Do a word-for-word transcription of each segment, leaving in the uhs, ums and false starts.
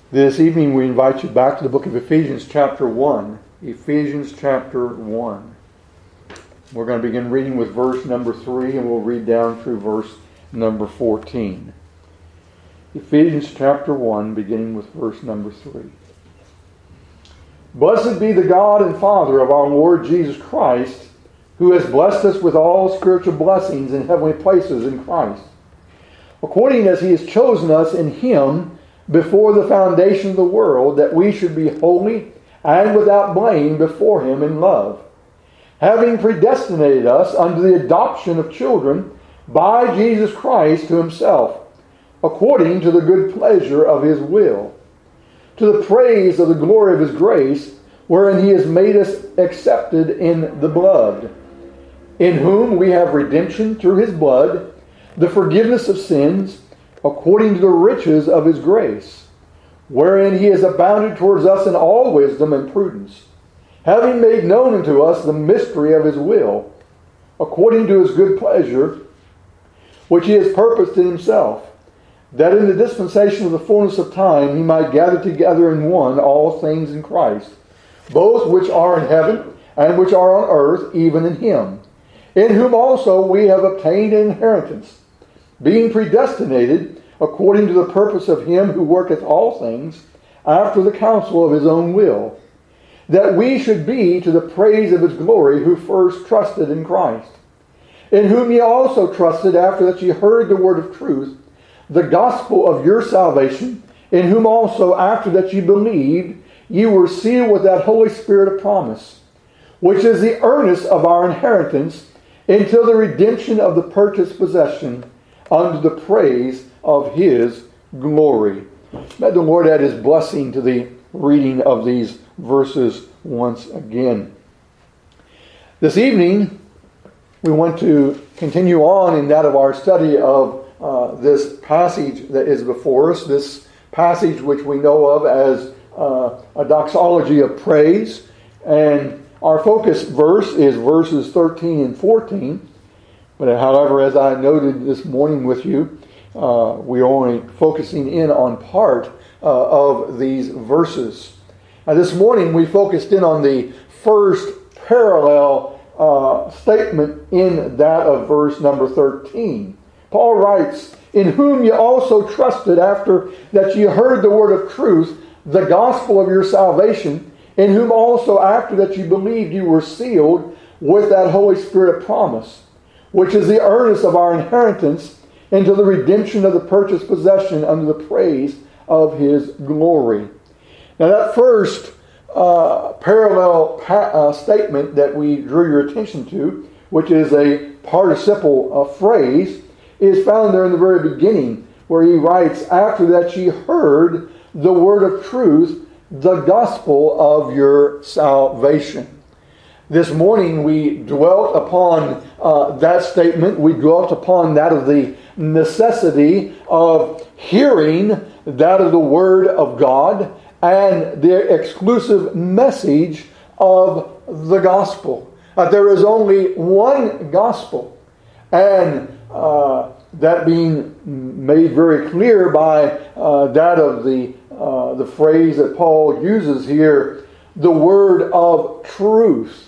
This evening we invite you back to the book of Ephesians chapter one. Ephesians chapter one. We're going to begin reading with verse number three and we'll read down through verse number fourteen. Ephesians chapter one, beginning with verse number three. Blessed be the God and Father of our Lord Jesus Christ, who has blessed us with all spiritual blessings in heavenly places in Christ, according as He has chosen us in Him before the foundation of the world, that we should be holy and without blame before Him in love, having predestinated us unto the adoption of children by Jesus Christ to Himself, according to the good pleasure of His will, to the praise of the glory of His grace, wherein He has made us accepted in the beloved, in whom we have redemption through His blood, the forgiveness of sins, according to the riches of His grace, wherein He has abounded towards us in all wisdom and prudence, having made known unto us the mystery of His will, according to His good pleasure, which He has purposed in Himself, that in the dispensation of the fullness of time He might gather together in one all things in Christ, both which are in heaven and which are on earth, even in Him, in whom also we have obtained an inheritance, being predestinated according to the purpose of Him who worketh all things after the counsel of His own will, that we should be to the praise of His glory, who first trusted in Christ, in whom ye also trusted after that ye heard the word of truth, the gospel of your salvation, in whom also after that ye believed, ye were sealed with that Holy Spirit of promise, which is the earnest of our inheritance, until the redemption of the purchased possession, unto the praise of His glory. May the Lord add His blessing to the reading of these verses once again. This evening, we want to continue on in that of our study of uh, this passage that is before us, this passage which we know of as uh, a doxology of praise. And our focus verse is verses thirteen and fourteen. But however, as I noted this morning with you, uh, we're only focusing in on part uh, of these verses. Now, this morning we focused in on the first parallel uh, statement in that of verse number thirteen. Paul writes, in whom ye also trusted after that ye heard the word of truth, the gospel of your salvation, in whom also after that ye believed you were sealed with that Holy Spirit of promise, which is the earnest of our inheritance, into the redemption of the purchased possession unto the praise of His glory. Now that first uh, parallel pa- uh, statement that we drew your attention to, which is a participle uh, phrase, is found there in the very beginning, where he writes, after that ye heard the word of truth, the gospel of your salvation. This morning we dwelt upon uh, that statement. We dwelt upon that of the necessity of hearing that of the Word of God and the exclusive message of the gospel. Uh, there is only one gospel, and uh, that being made very clear by uh, that of the uh, the phrase that Paul uses here, the word of truth.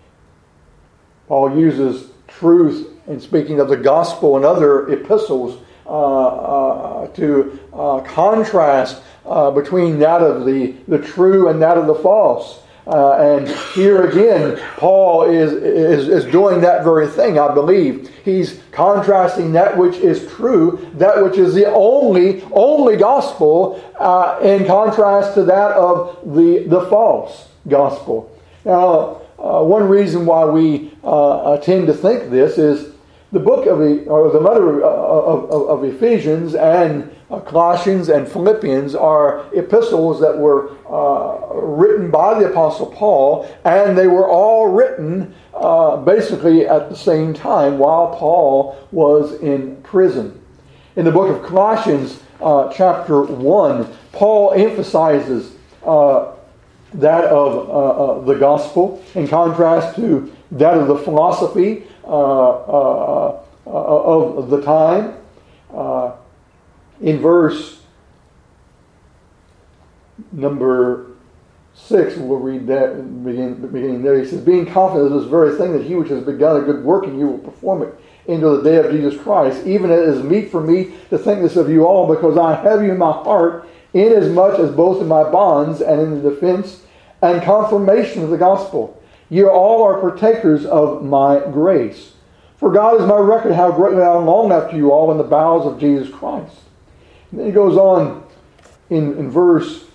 Paul uses truth in speaking of the gospel and other epistles uh, uh, to uh, contrast uh, between that of the, the true and that of the false. Uh, and here again, Paul is, is, is doing that very thing, I believe. He's contrasting that which is true, that which is the only, only gospel, uh, in contrast to that of the, the false gospel. Now, Uh, one reason why we uh, tend to think this is the book of the, or the letter of, of, of Ephesians and uh, Colossians and Philippians are epistles that were uh, written by the Apostle Paul, and they were all written uh, basically at the same time while Paul was in prison. In the book of Colossians, uh, chapter one, Paul emphasizes uh, that of uh, uh, the gospel, in contrast to that of the philosophy uh, uh, uh, of the time. Uh, in verse number six, we'll read that beginning, beginning there. He says, being confident of this very thing, that he which has begun a good work in you will perform it into the day of Jesus Christ, even it is meet for me to think this of you all, because I have you in my heart, inasmuch as both in my bonds and in the defense and confirmation of the gospel, ye all are partakers of my grace. For God is my record how greatly I long after you all in the bowels of Jesus Christ. And then he goes on in, in verse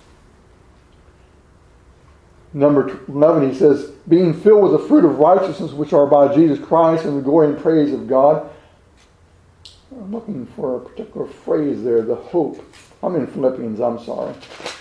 number eleven, he says, being filled with the fruit of righteousness which are by Jesus Christ and the glory and praise of God. I'm looking for a particular phrase there, the hope. I'm in Philippians, I'm sorry.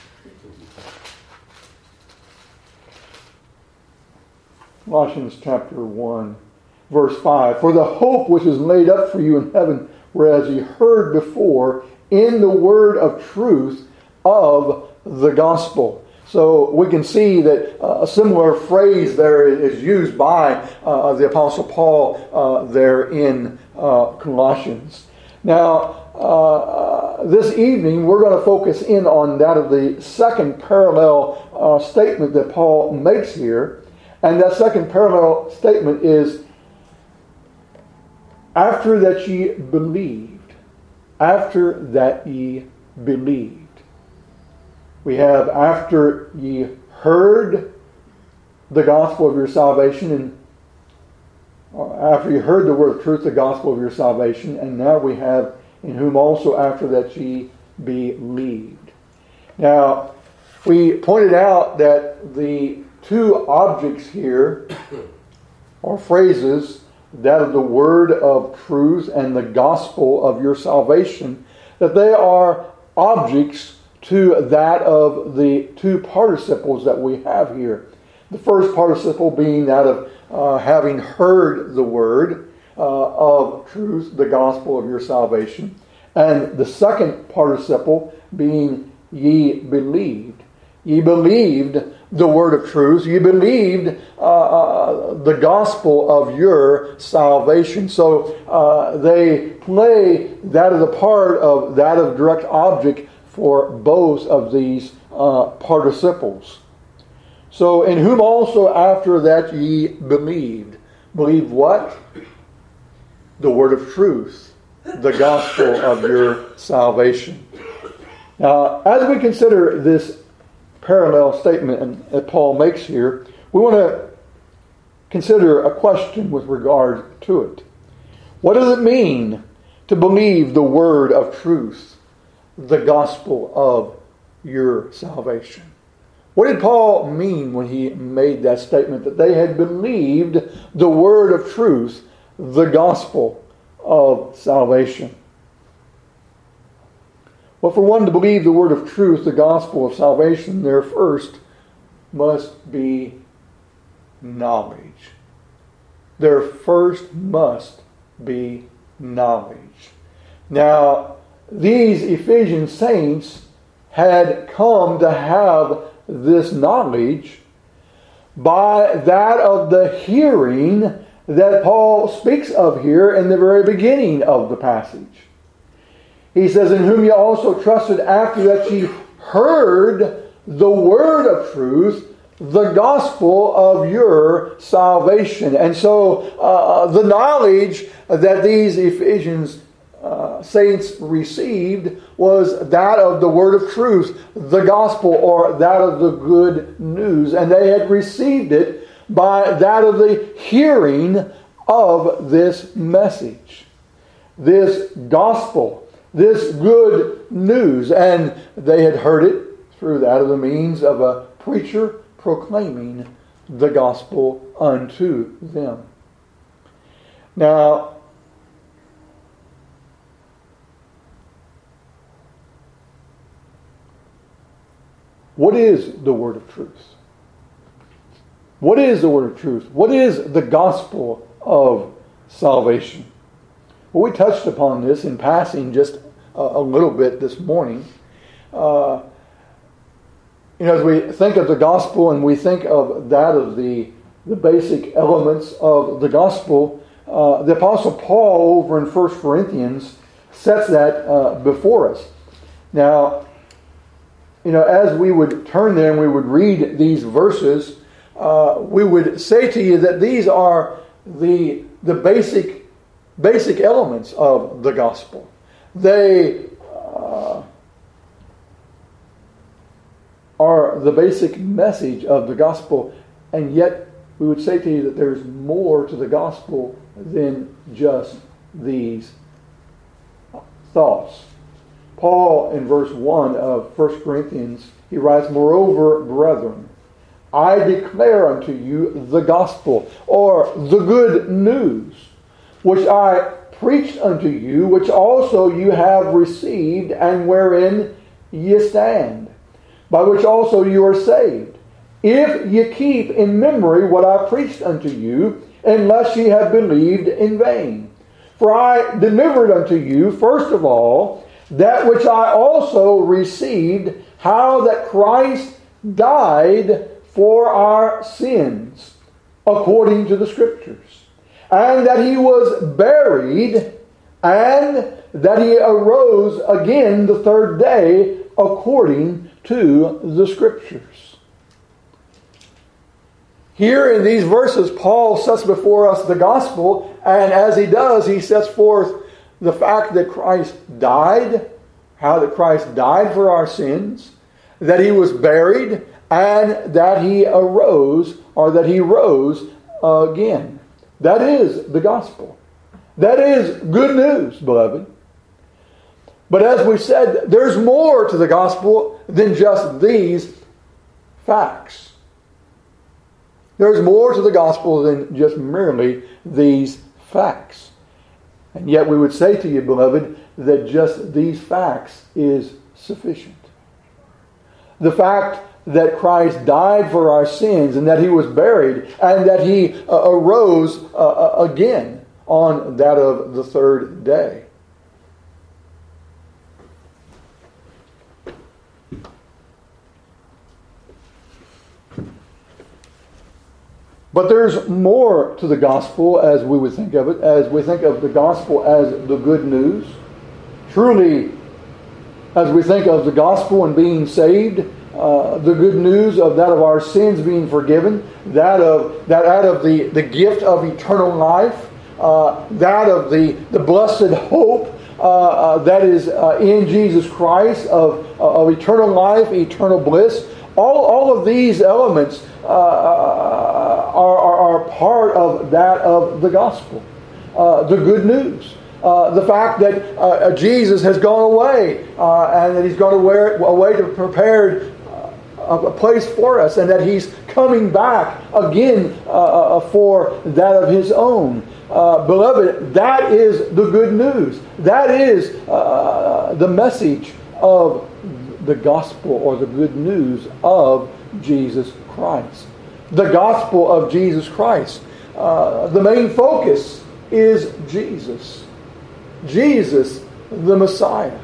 Colossians chapter one, verse five. For the hope which is laid up for you in heaven, whereas ye heard before in the word of truth of the gospel. So we can see that uh, a similar phrase there is used by uh, the Apostle Paul uh, there in uh, Colossians. Now, uh, this evening we're going to focus in on that of the second parallel uh, statement that Paul makes here. And that second parallel statement is, after that ye believed. After that ye believed. We have, after ye heard the gospel of your salvation, and after you heard the word of truth, the gospel of your salvation, and now we have, in whom also after that ye believed. Now, we pointed out that the two objects here are phrases, that of the word of truth and the gospel of your salvation, that they are objects to that of the two participles that we have here. The first participle being that of uh, having heard the word uh, of truth, the gospel of your salvation. And the second participle being ye believed. Ye believed the word of truth. Ye believed uh, uh, the gospel of your salvation. So uh, they play that of the part of that of direct object for both of these uh, participles. So, in whom also after that ye believed. Believed what? The word of truth. The gospel of your salvation. Now, as we consider this parallel statement that Paul makes here, we want to consider a question with regard to it. What does it mean to believe the word of truth? The gospel of your salvation. What did Paul mean when he made that statement that they had believed the word of truth, the gospel of salvation? Well, for one to believe the word of truth, the gospel of salvation, there first must be knowledge. There first must be knowledge. Now, these Ephesian saints had come to have this knowledge by that of the hearing that Paul speaks of here in the very beginning of the passage. He says, in whom ye also trusted after that ye heard the word of truth, the gospel of your salvation. And so uh, the knowledge that these Ephesians Uh, saints received was that of the word of truth, the gospel, or that of the good news. And they had received it by that of the hearing of this message, this gospel, this good news. And they had heard it through that of the means of a preacher proclaiming the gospel unto them. Now, what is the word of truth? What is the word of truth? What is the gospel of salvation? Well, we touched upon this in passing just a, a little bit this morning. Uh, you know, as we think of the gospel and we think of that of the, the basic elements of the gospel, uh, the Apostle Paul over in First Corinthians sets that uh, before us. Now, you know, as we would turn there and we would read these verses, uh, we would say to you that these are the the basic basic elements of the gospel. They uh, are the basic message of the gospel, and yet we would say to you that there's more to the gospel than just these thoughts. Paul, in verse one of First Corinthians, he writes, "Moreover, brethren, I declare unto you the gospel," or the good news, "which I preached unto you, which also you have received, and wherein ye stand, by which also you are saved, if ye keep in memory what I preached unto you, unless ye have believed in vain. For I delivered unto you, first of all, that which I also received, how that Christ died for our sins, according to the Scriptures, and that he was buried, and that he arose again the third day, according to the Scriptures." Here in these verses, Paul sets before us the gospel, and as he does, he sets forth the fact that Christ died, how that Christ died for our sins, that he was buried, and that he arose, or that he rose again. That is the gospel. That is good news, beloved. But as we said, there's more to the gospel than just these facts. There's more to the gospel than just merely these facts. And yet we would say to you, beloved, that just these facts is sufficient. The fact that Christ died for our sins, and that he was buried, and that he uh, arose uh, again on that of the third day. But there's more to the gospel as we would think of it, as we think of the gospel as the good news. Truly, as we think of the gospel and being saved, uh, the good news of that of our sins being forgiven, that of that out of the, the gift of eternal life, uh, that of the, the blessed hope uh, uh, that is uh, in Jesus Christ, of, uh, of eternal life, eternal bliss. All, all of these elements uh, are, are, are part of that of the gospel, uh, the good news. Uh, the fact that uh, Jesus has gone away uh, and that he's gone away, away to prepare uh, a place for us, and that he's coming back again uh, for that of his own. Uh, beloved, that is the good news. That is uh, the message of the gospel, or the good news of Jesus Christ. The gospel of Jesus Christ. Uh, the main focus is Jesus. Jesus, the Messiah.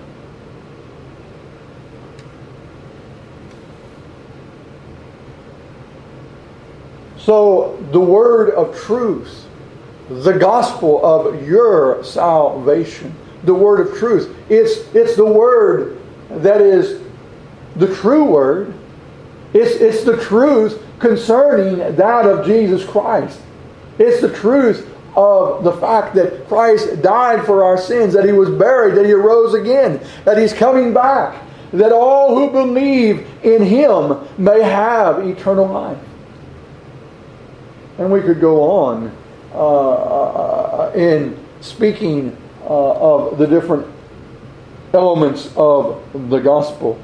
So the word of truth, the gospel of your salvation, the word of truth, it's, it's the word that is the true word. It's, it's the truth concerning that of Jesus Christ. It's the truth of the fact that Christ died for our sins, that he was buried, that he arose again, that he's coming back, that all who believe in him may have eternal life. And we could go on uh, in speaking uh, of the different elements of the gospel.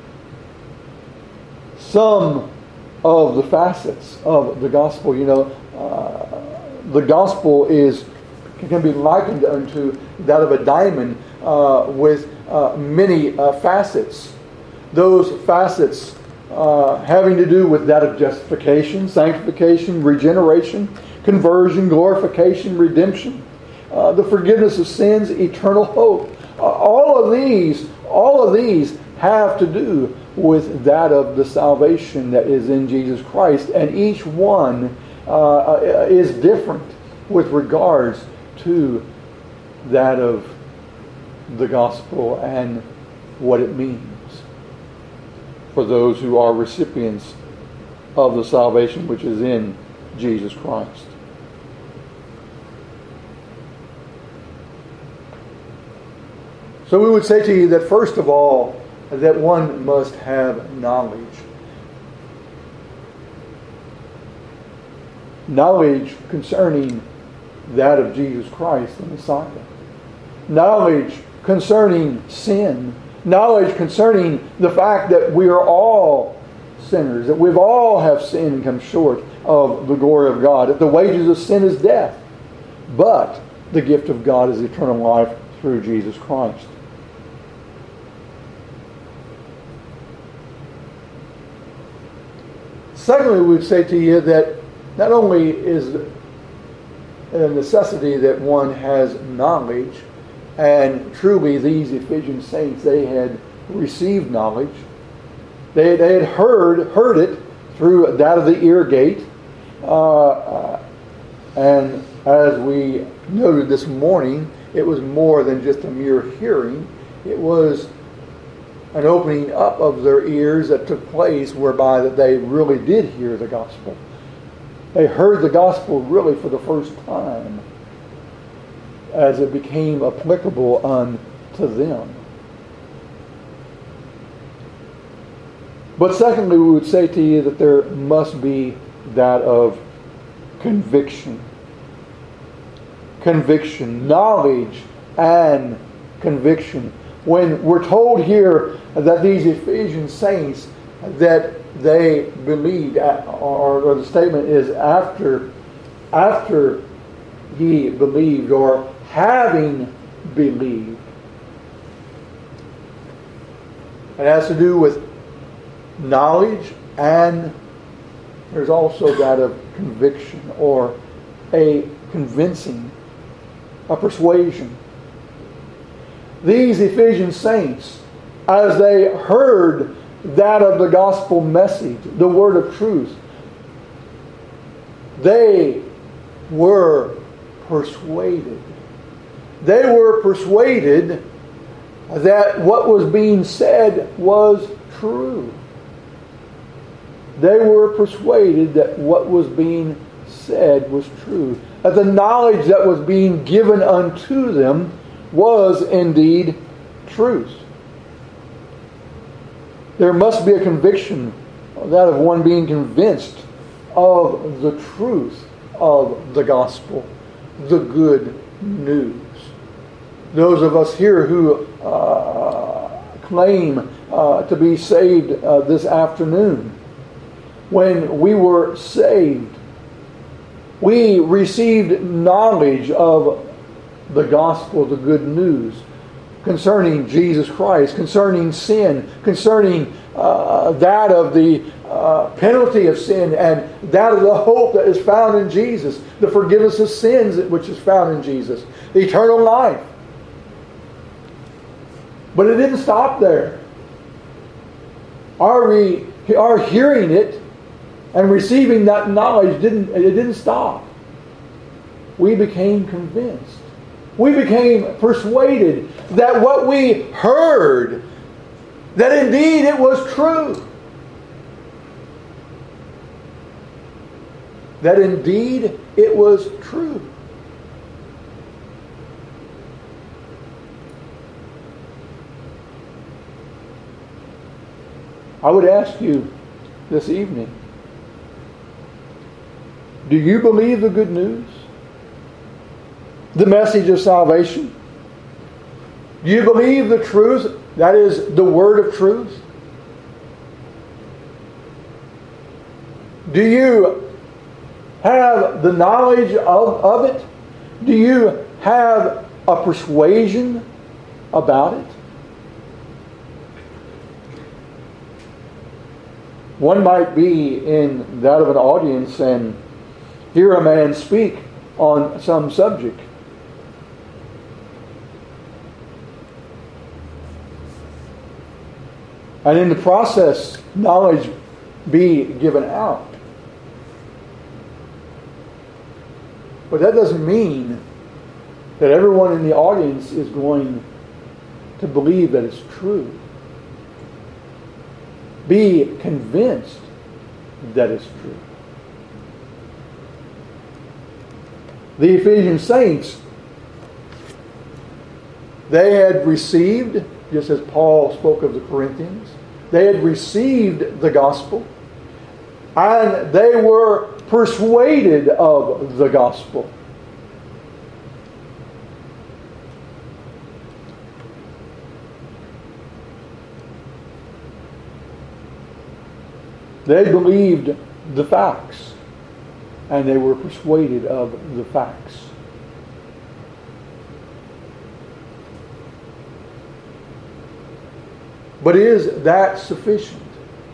Some of the facets of the gospel, you know, uh, the gospel is can be likened unto that of a diamond uh, with uh, many uh, facets. Those facets uh, having to do with that of justification, sanctification, regeneration, conversion, glorification, redemption, uh, the forgiveness of sins, eternal hope. Uh, all of these, all of these have to do with that of the salvation that is in Jesus Christ, and each one uh, is different with regards to that of the gospel and what it means. for those who are recipients of the salvation which is in Jesus Christ. So we would say to you that first of all, that one must have knowledge. Knowledge concerning that of Jesus Christ, the Messiah. Knowledge concerning sin. Knowledge concerning the fact that we are all sinners, that we've all have sinned and come short of the glory of God, that the wages of sin is death, but the gift of God is eternal life through Jesus Christ. Secondly, we would say to you that not only is a necessity that one has knowledge, and truly these Ephesian saints, they had received knowledge. They, they had heard, heard it through that of the ear gate. Uh, uh, and as we noted this morning, it was more than just a mere hearing. It was an opening up of their ears that took place whereby that they really did hear the gospel. They heard the gospel really for the first time as it became applicable unto them. But secondly, we would say to you that there must be that of conviction. Conviction, knowledge and conviction. When we're told here that these Ephesian saints, that they believed, or, or the statement is after, after ye believed, or having believed. It has to do with knowledge, and there's also that of conviction, or a convincing, a persuasion. These Ephesian saints, as they heard that of the gospel message, the word of truth, they were persuaded. They were persuaded that what was being said was true. They were persuaded that what was being said was true. That the knowledge that was being given unto them was indeed truth. There must be a conviction, that of one being convinced of the truth of the gospel, the good news. Those of us here who uh, claim uh, to be saved uh, this afternoon, when we were saved, we received knowledge of the gospel, the good news, concerning Jesus Christ, concerning sin, concerning uh, that of the uh, penalty of sin, and that of the hope that is found in Jesus, the forgiveness of sins which is found in Jesus, the eternal life. But it didn't stop there. Our, re, our hearing it and receiving that knowledge didn't it didn't stop. We became convinced. We became persuaded that what we heard, that indeed it was true. That indeed it was true. I would ask you this evening, do you believe the good news? The message of salvation? Do you believe the truth? That is the word of truth? Do you have the knowledge of, of it? Do you have a persuasion about it? One might be in that of an audience and hear a man speak on some subject. And in the process, knowledge be given out. But that doesn't mean that everyone in the audience is going to believe that it's true. be convinced that it's true. The Ephesian saints, they had received, just as Paul spoke of the Corinthians, they had received the gospel, and they were persuaded of the gospel. They believed the facts, and they were persuaded of the facts. But is that sufficient?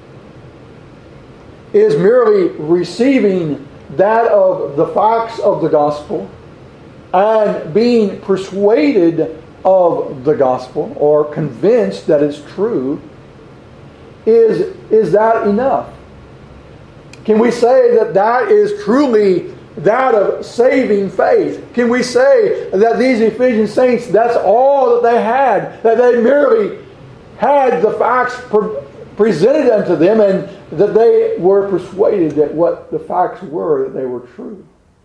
Is merely receiving that of the facts of the gospel and being persuaded of the gospel or convinced that it's true, is, is that enough? Can we say that that is truly that of saving faith? Can we say that these Ephesian saints, that's all that they had, that they merely had the facts pre- presented unto them and that they were persuaded that what the facts were, that they were true?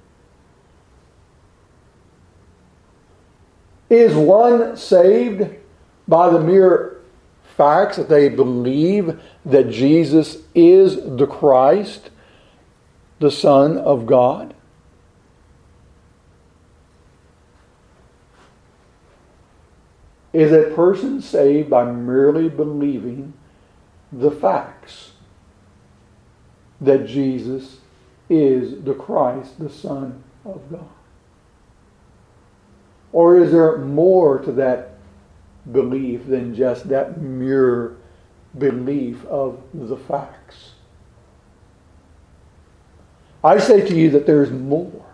Is one saved by the mere facts that they believe that Jesus is the Christ, the Son of God? Is a person saved by merely believing the facts that Jesus is the Christ, the Son of God? Or is there more to that belief than just that mere belief of the facts? I say to you that there's more.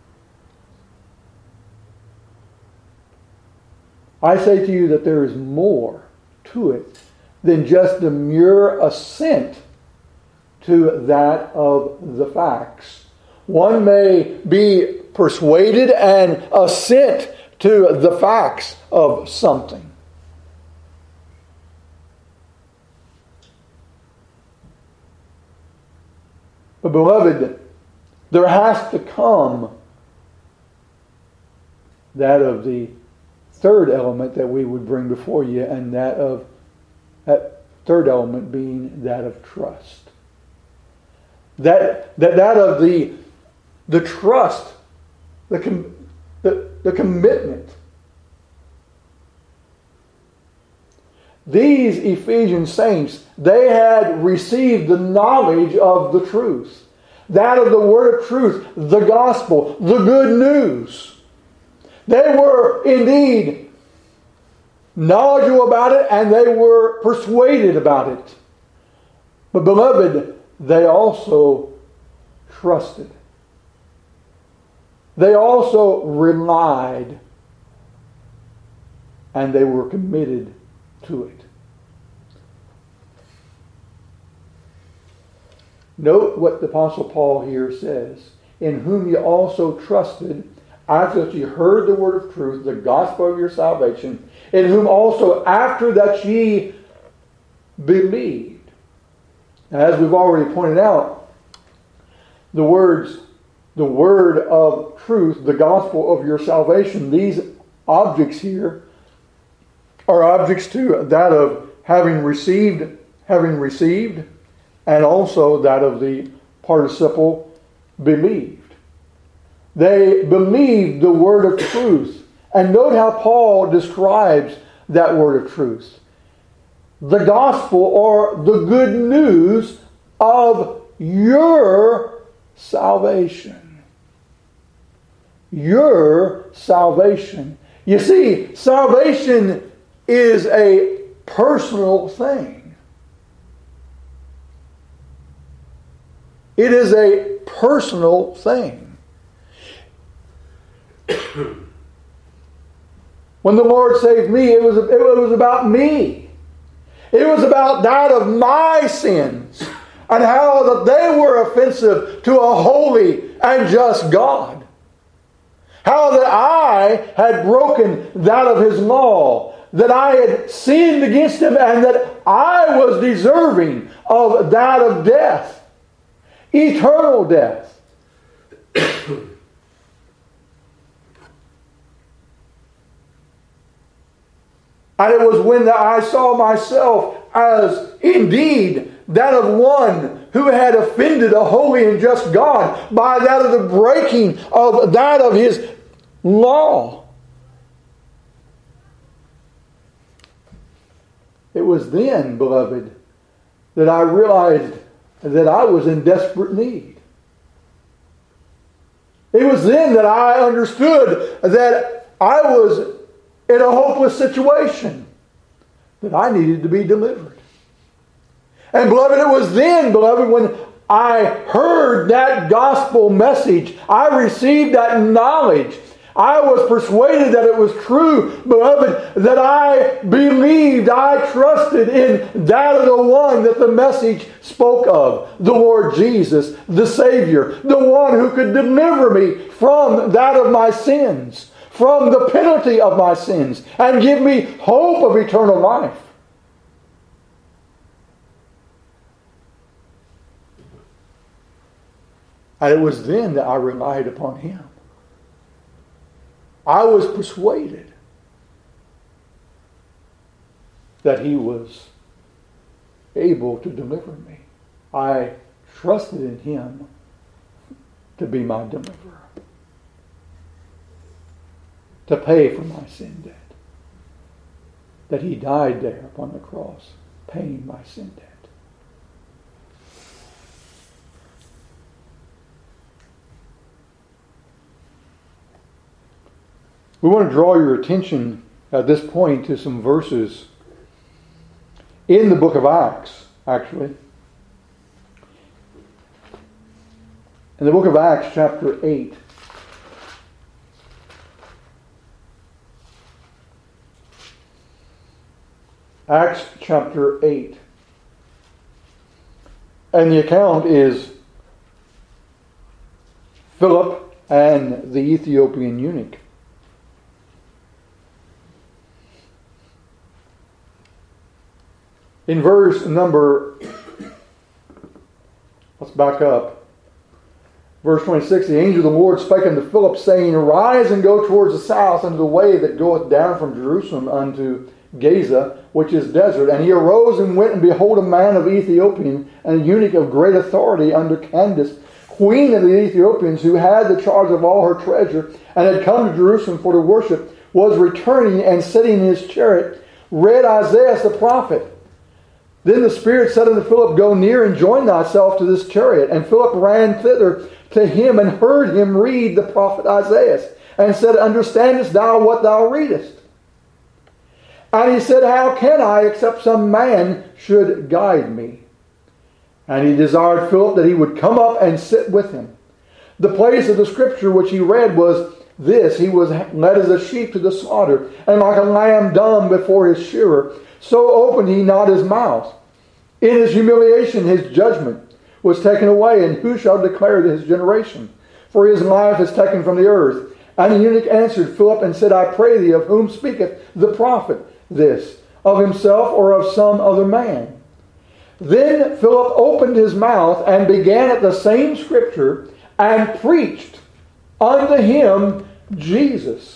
I say to you that there is more to it than just the mere assent to that of the facts. One may be persuaded and assent to the facts of something. But beloved, there has to come that of the third element that we would bring before you, and that of that third element being that of trust. That that, that of the the trust, the, com, the the commitment. These Ephesian saints, they had received the knowledge of the truth. That of the word of truth, the gospel, the good news. They were indeed knowledgeable about it, and they were persuaded about it. But beloved, they also trusted. They also relied, and they were committed to it. Note what the Apostle Paul here says. In whom you also trusted, after that ye heard the word of truth, the gospel of your salvation, in whom also after that ye believed. As we've already pointed out, the words, the word of truth, the gospel of your salvation, these objects here are objects to that of having received, having received, and also that of the participle believed. They believed the word of truth. And note how Paul describes that word of truth. The gospel, or the good news of your salvation. Your salvation. You see, salvation is a personal thing. It is a personal thing. When the Lord saved me, it was, it was about me. It was about that of my sins and how that they were offensive to a holy and just God. How that I had broken that of His law, that I had sinned against Him, and that I was deserving of that of death, eternal death. And it was when I saw myself as indeed that of one who had offended a holy and just God by that of the breaking of that of His law. It was then, beloved, that I realized that I was in desperate need. It was then that I understood that I was in a hopeless situation, that I needed to be delivered. And beloved, it was then, beloved, when I heard that gospel message, I received that knowledge, I was persuaded that it was true, beloved, that I believed, I trusted in that of the one that the message spoke of, the Lord Jesus, the Savior, the one who could deliver me from that of my sins, from the penalty of my sins, and give me hope of eternal life. And it was then that I relied upon Him. I was persuaded that He was able to deliver me. I trusted in Him to be my deliverer, to pay for my sin debt. That He died there upon the cross, paying my sin debt. We want to draw your attention at this point to some verses in the book of Acts, actually. In the book of Acts, chapter eight. Acts chapter eight. And the account is Philip and the Ethiopian eunuch. In verse number, let's back up. Verse twenty-six, the angel of the Lord spake unto Philip, saying, Arise and go towards the south unto the way that goeth down from Jerusalem unto Gaza, which is desert. And he arose and went, and behold, a man of Ethiopian, and a eunuch of great authority under Candace, queen of the Ethiopians, who had the charge of all her treasure, and had come to Jerusalem for to worship, was returning, and sitting in his chariot, read Isaiah the prophet. Then the Spirit said unto Philip, Go near and join thyself to this chariot. And Philip ran thither to him, and heard him read the prophet Isaiah, and said, Understandest thou what thou readest? And he said, How can I, except some man should guide me? And he desired Philip that he would come up and sit with him. The place of the scripture which he read was this: He was led as a sheep to the slaughter, and like a lamb dumb before his shearer, so opened he not his mouth. In his humiliation his judgment was taken away, and who shall declare his generation? For his life is taken from the earth. And the eunuch answered Philip and said, I pray thee, of whom speaketh the prophet this? Of himself or of some other man? Then Philip opened his mouth and began at the same scripture, and preached unto him Jesus.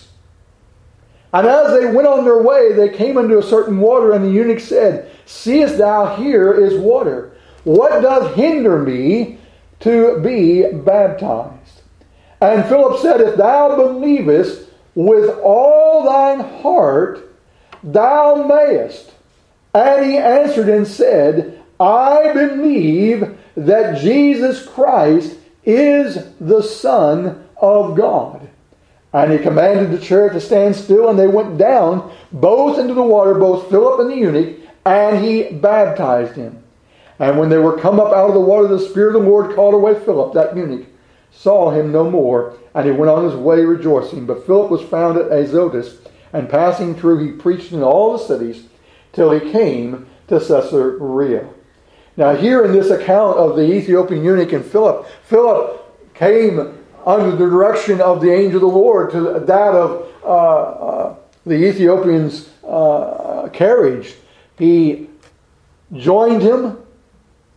And as they went on their way, they came unto a certain water, and the eunuch said, Seest thou, here is water. What doth hinder me to be baptized? And Philip said, If thou believest with all thine heart, thou mayest. And he answered and said, I believe that Jesus Christ is the Son of God. And he commanded the chariot to stand still, and they went down both into the water, both Philip and the eunuch, and he baptized him. And when they were come up out of the water, the Spirit of the Lord called away Philip, that eunuch, saw him no more, and he went on his way rejoicing. But Philip was found at Azotus, and passing through, he preached in all the cities, till he came to Caesarea. Now here in this account of the Ethiopian eunuch and Philip, Philip came under the direction of the angel of the Lord to that of uh, uh, the Ethiopian's uh, carriage. He joined him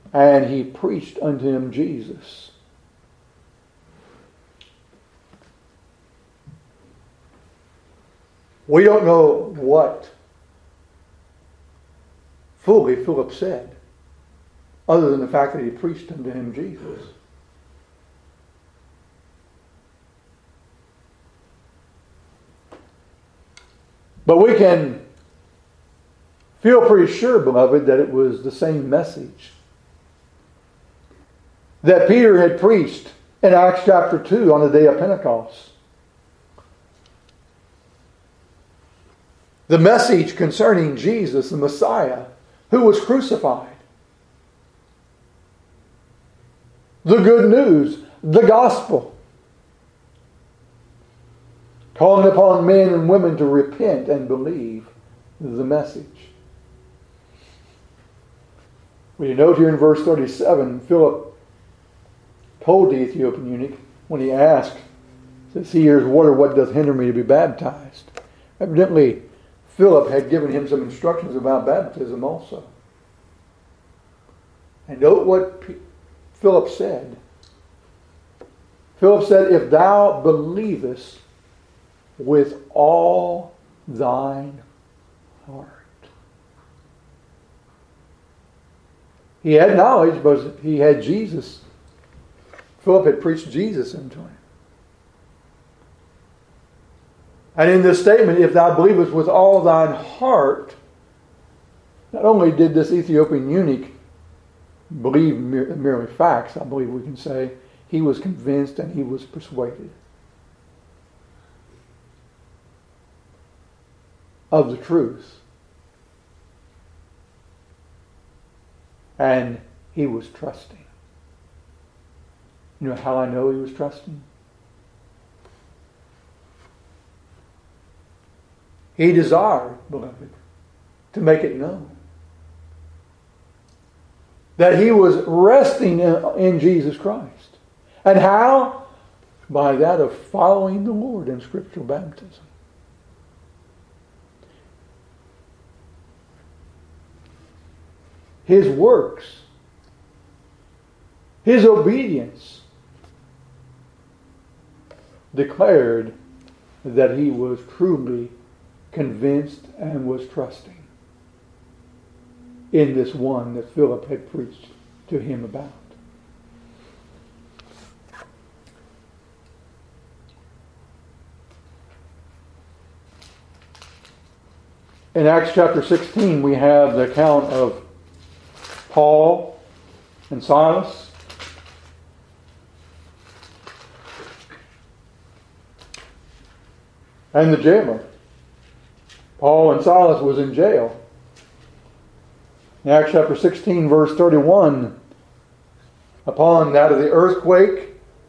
and he preached unto him Jesus. We don't know what fully Philip said, other than the fact that he preached unto him Jesus. But we can feel pretty sure, beloved, that it was the same message that Peter had preached in Acts chapter two on the day of Pentecost. The message concerning Jesus, the Messiah, who was crucified. The good news, the gospel. Calling upon men and women to repent and believe the message. We note here in verse thirty-seven, Philip told the Ethiopian eunuch when he asked, says, "See, here's water, what doth hinder me to be baptized?" Evidently, Philip had given him some instructions about baptism also. And note what P- Philip said. Philip said, "If thou believest with all thine heart." He had knowledge, but he had Jesus. Philip had preached Jesus into him. And in this statement, if thou believest with all thine heart, not only did this Ethiopian eunuch believe merely facts, I believe we can say, he was convinced and he was persuaded of the truth. And he was trusting. You know how I know he was trusting? He desired, beloved, to make it known that he was resting in, in Jesus Christ. And how? By that of following the Lord in scriptural baptism. His works, his obedience declared that he was truly convinced and was trusting in this one that Philip had preached to him about. In Acts chapter sixteen, we have the account of Paul and Silas. And the jailer. Paul and Silas was in jail. In Acts chapter sixteen, verse thirty-one, upon that of the earthquake,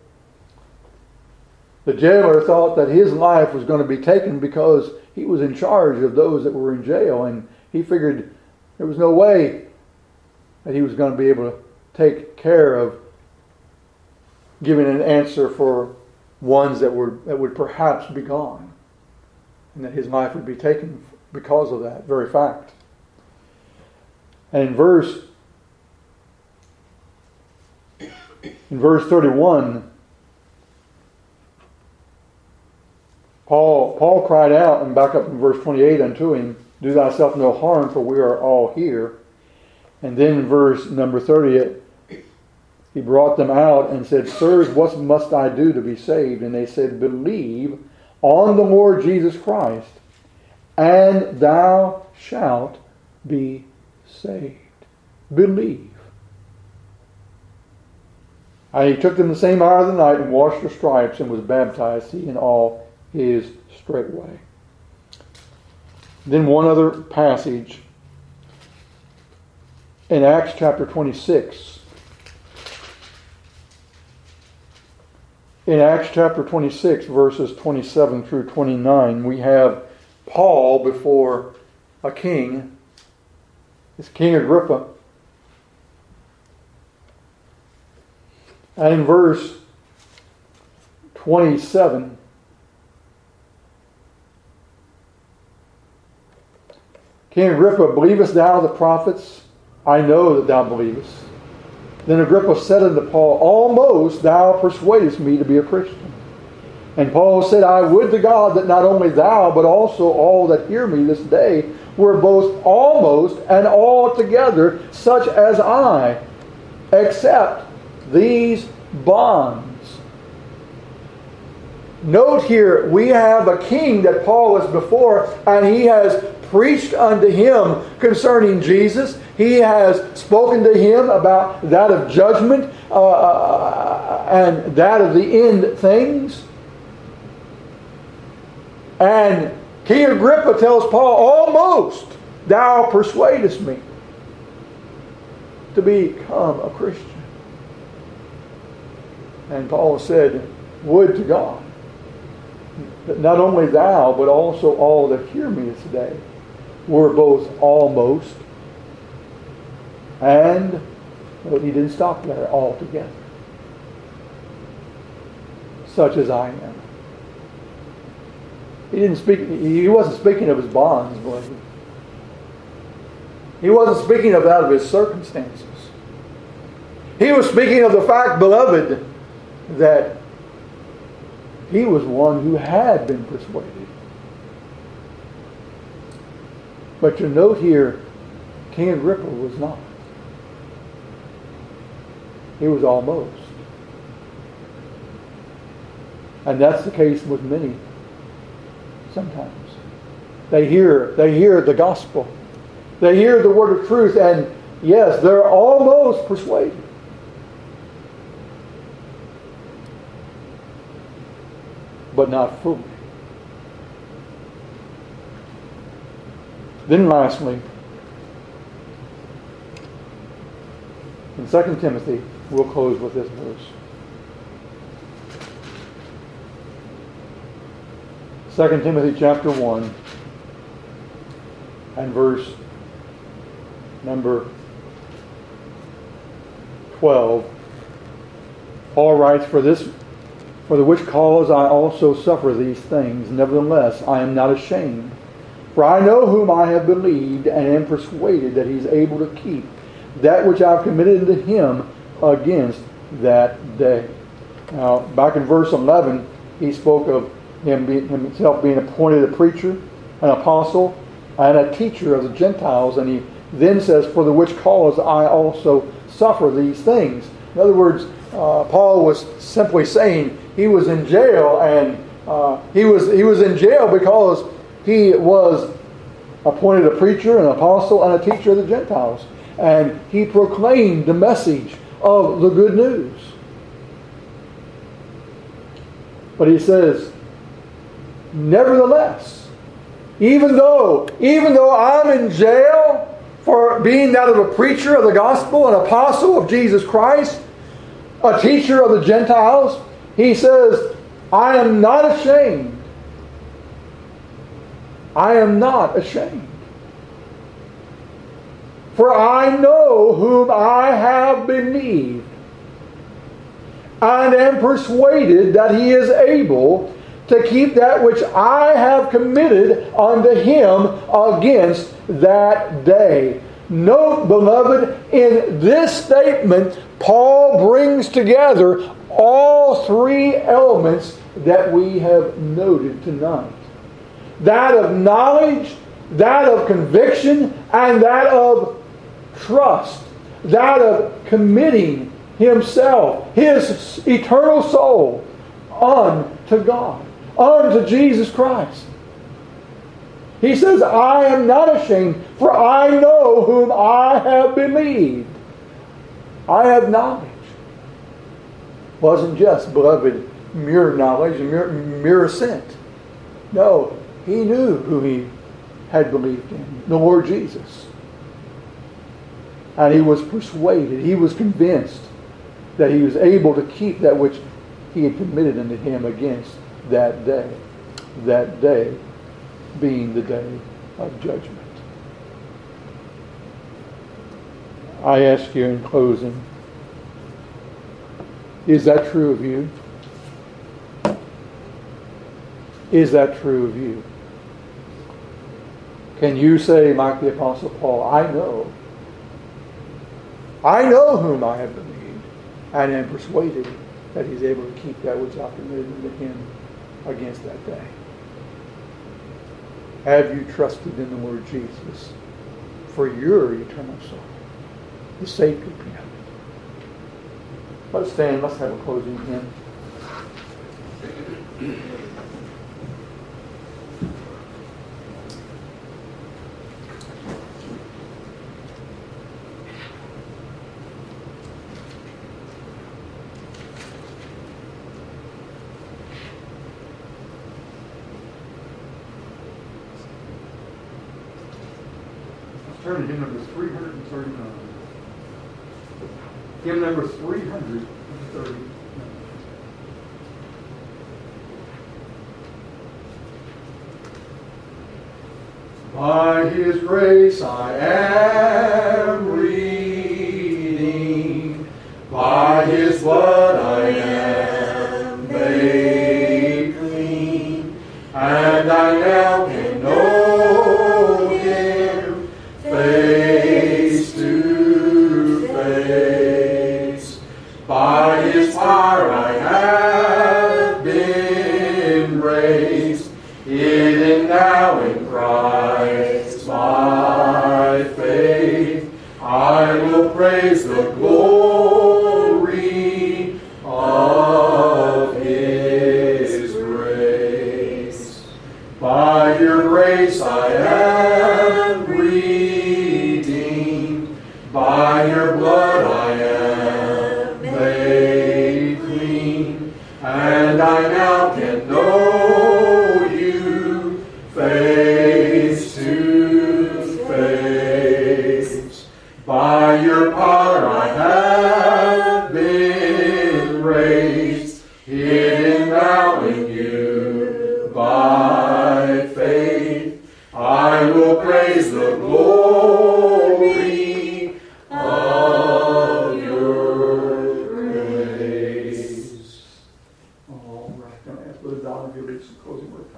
the jailer thought that his life was going to be taken because he was in charge of those that were in jail, and he figured there was no way that he was going to be able to take care of giving an answer for ones that were that would perhaps be gone, and that his life would be taken because of that very fact. And in verse in verse thirty-one, Paul Paul cried out, and back up in verse twenty-eight unto him, "Do thyself no harm, for we are all here." And then in verse number thirty, he brought them out and said, "Sirs, what must I do to be saved?" And they said, "Believe on the Lord Jesus Christ, and thou shalt be saved." Believe. And he took them the same hour of the night and washed their stripes and was baptized, he and all his straightway. Then one other passage in Acts chapter twenty-six. In Acts chapter twenty-six, verses twenty-seven through twenty-nine, we have Paul before a king. It's King Agrippa. And in verse twenty-seven, King Agrippa, believest thou the prophets? I know that thou believest. Then Agrippa said unto Paul, Almost thou persuadest me to be a Christian. And Paul said, I would to God that not only thou, but also all that hear me this day, were both almost and altogether such as I, except these bonds. Note here, we have a king that Paul was before, and he has preached unto him concerning Jesus. He has spoken to him about that of judgment uh, and that of the end things. And King Agrippa tells Paul, Almost thou persuadest me to become a Christian. And Paul said, Would to God that not only thou, but also all that hear me today were both almost and, well, he didn't stop there, altogether, such as I am. He didn't speak. He wasn't speaking of his bonds, was he? He wasn't speaking of that of his circumstances. He was speaking of the fact, beloved, that he was one who had been persuaded. But you note here, King Agrippa was not. He was almost. And that's the case with many. Sometimes they hear they hear the gospel, they hear the word of truth, and yes, they're almost persuaded, but not fully. Then lastly, in Second Timothy, we'll close with this verse. Second Timothy chapter one and verse number twelve. Paul writes, For this, for the which cause I also suffer these things. Nevertheless, I am not ashamed. For I know whom I have believed, and am persuaded that he is able to keep that which I have committed unto him against that day. Now, back in verse eleven, he spoke of him being, himself being appointed a preacher, an apostle, and a teacher of the Gentiles. And he then says, For the which cause I also suffer these things. In other words, uh, Paul was simply saying he was in jail, and uh, he was he was in jail because he was appointed a preacher, an apostle, and a teacher of the Gentiles. And he proclaimed the message of the good news. But he says, nevertheless, even though, even though I'm in jail for being that of a preacher of the gospel, an apostle of Jesus Christ, a teacher of the Gentiles, he says, I am not ashamed. I am not ashamed. For I know whom I have believed, and am persuaded that he is able to keep that which I have committed unto him against that day. Note, beloved, in this statement, Paul brings together all three elements that we have noted tonight. That of knowledge, that of conviction, and that of trust. That of committing himself, his eternal soul, unto God, unto Jesus Christ. He says, I am not ashamed, for I know whom I have believed. I have knowledge. Wasn't just, beloved, mere knowledge, mere, mere assent. No, he knew who he had believed in, the Lord Jesus. And he was persuaded, he was convinced that he was able to keep that which he had committed unto him against that day. That day being the day of judgment. I ask you in closing, is that true of you? Is that true of you? Can you say, like the Apostle Paul, I know. I know whom I have believed, and am persuaded that He's able to keep that which I committed unto Him against that day. Have you trusted in the Lord Jesus for your eternal soul, the sake of Him? Let's stand. Let's have a closing hymn. Turn to hymn number three hundred thirty-nine. Hymn number three hundred thirty-nine. By His grace I am redeemed, by His blood I am made clean, and I now can know Him face to face. By His power I have been raised, hidden now in Christ my faith. I will praise the glory of His grace. By your grace I am redeemed, by your blood I am made clean, and I now can know you face to face. By your power I have been raised, hidden now in you by faith. I will praise the glory of your grace. All right, I'm going to ask Brother Don if you'll read some closing word.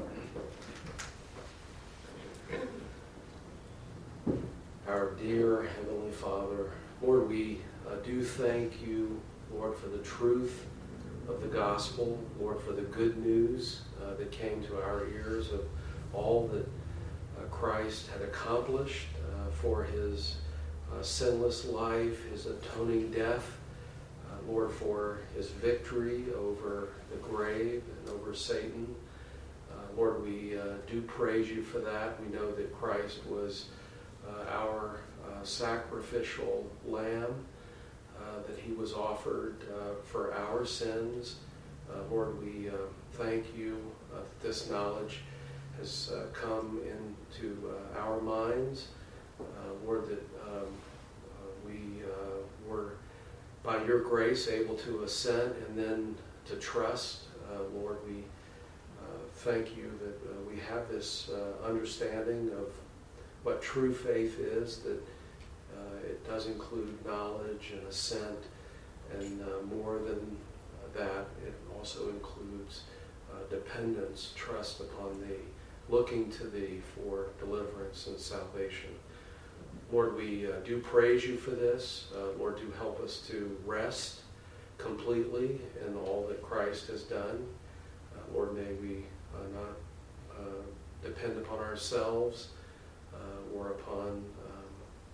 Our dear Heavenly Father, Lord, we uh, do thank you, Lord, for the truth of the gospel, Lord, for the good news uh, that came to our ears of all that uh, Christ had accomplished uh, for His uh, sinless life, His atoning death, uh, Lord, for His victory over the grave and over Satan. Uh, Lord, we uh, do praise you for that. We know that Christ was Uh, our uh, sacrificial lamb, uh, that He was offered uh, for our sins. Uh, Lord, we uh, thank you uh, that this knowledge has uh, come into uh, our minds. Uh, Lord, that um, uh, we uh, were, by your grace, able to assent and then to trust. Uh, Lord, we uh, thank you that uh, we have this uh, understanding of what true faith is, that uh, it does include knowledge and assent, and uh, more than that, it also includes uh, dependence, trust upon Thee, looking to Thee for deliverance and salvation. Lord, we uh, do praise you for this. Uh, Lord, do help us to rest completely in all that Christ has done. Uh, Lord, may we uh, not uh, depend upon ourselves, Uh, or upon um,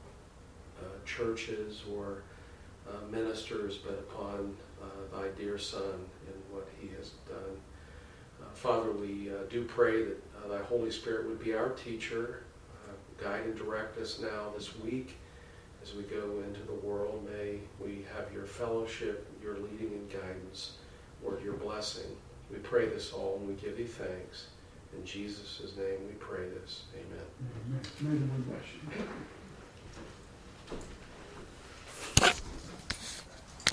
uh, churches or uh, ministers, but upon uh, thy dear Son and what He has done. Uh, Father, we uh, do pray that uh, thy Holy Spirit would be our teacher, uh, guide and direct us now this week as we go into the world. May we have your fellowship, your leading and guidance, Lord, your blessing. We pray this all and we give Thee thanks. In Jesus' name we pray this. Amen. Amen. May the Lord bless you.